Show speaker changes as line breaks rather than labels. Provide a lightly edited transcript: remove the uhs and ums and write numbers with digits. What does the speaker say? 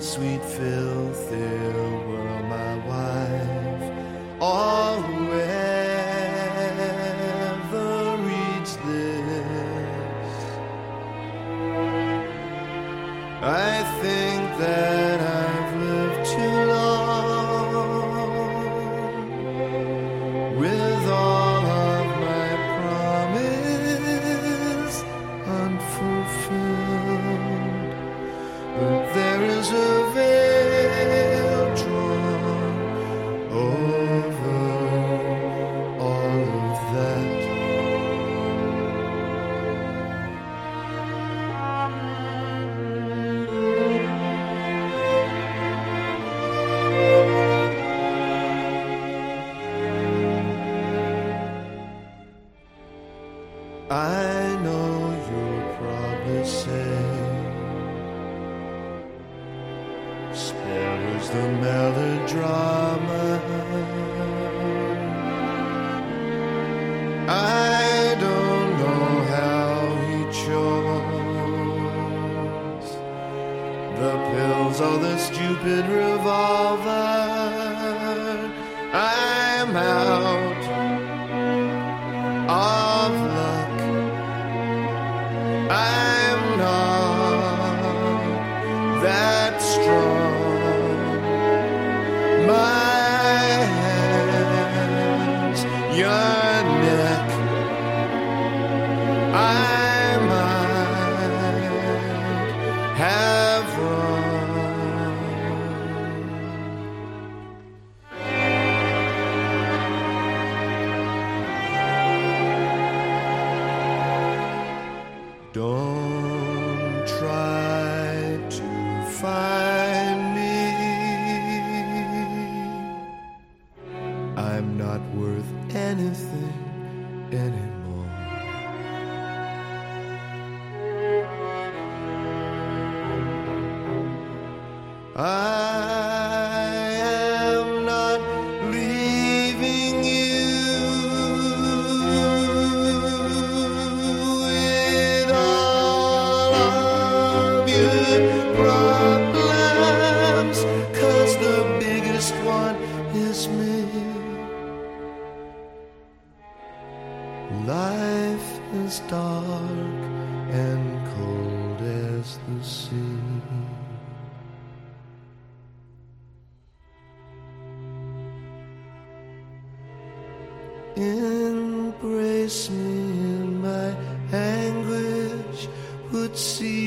sweet filthy world, my wife, whoever reads this, I think that I've lived too long with all of my promise unfulfilled. But there is a veil drawn over all of that. I know you'll probably say, spare us the melodrama. I don't know how he chose the pills or the stupid revolver. I'm out of luck. I'm not that strong. My hands, your neck, I might have wrong. Don't try to find me. I'm not worth anything anymore. I am not leaving you with all of your problems, 'cause the biggest one is me. Life is dark and cold as the sea. Embrace me in my anguish, would see